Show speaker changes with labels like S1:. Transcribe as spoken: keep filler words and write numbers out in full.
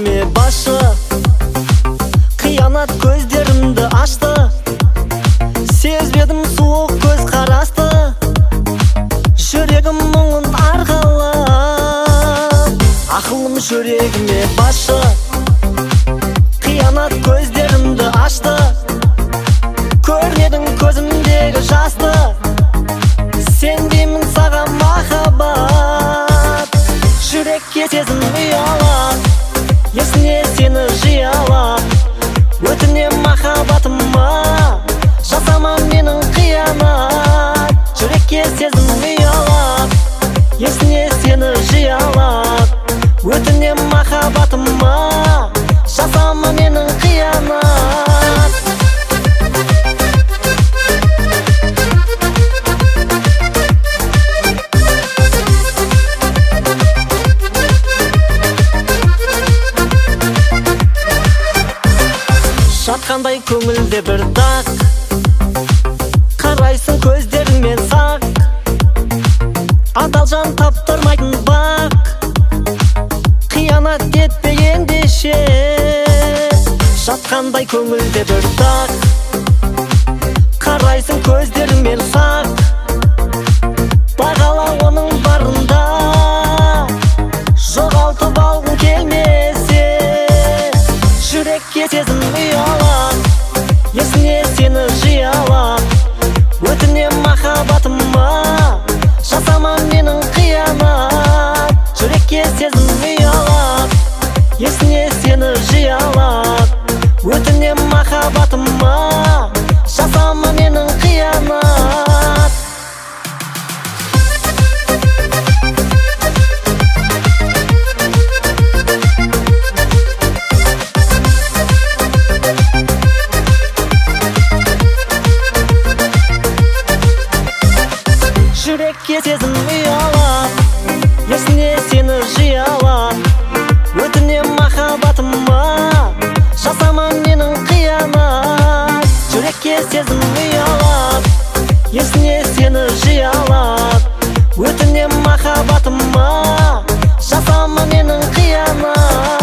S1: жүрегіме басшы, қиянат көздерімді ашты. Сезбедім суық көз қарасты, жүрегім мұңын арқалап. Ақылым жүрегіме басшы, қиянат көздерімді ашты. Көрмедің көзімдегі жасты, сенбеймін саған махаббат. Жүрекке сезім ұялап, есіне сені жиялап. Өтінем махаббатыма, жасама менің қиянат. Жүрекке сезім ұялап, есіне сені жиялап. Өтінем махаббатыма, жасама менің қиянат. Жатқандай көңілде бір дақ, қарайсың көздеріңмен сақ. Адал жан таптырмайтын бақ, қиянат етпе ендеше. Жатқандай көңілде бір дақ, қарайсың көздеріңмен сақ. Бағала оның барында, жоғалтып алғың келмесе. Жүрекке сезім ұялап, есіне сені жиялап. Өтінем махаббатыма, жасама менің қиянат. Жүрекке сезім ұялап, есіне сені жиялап. Өтінем махаббатыма, жасама менің қиянат. Жүрекке сезім ұялап, есіне сені жиялап. Өтінем махаббатыма, жасама менің қиянат. Жүрекке сезім ұялап, есіне сені жиялап. Өтінем махаббатыма, жасама менің қиянат.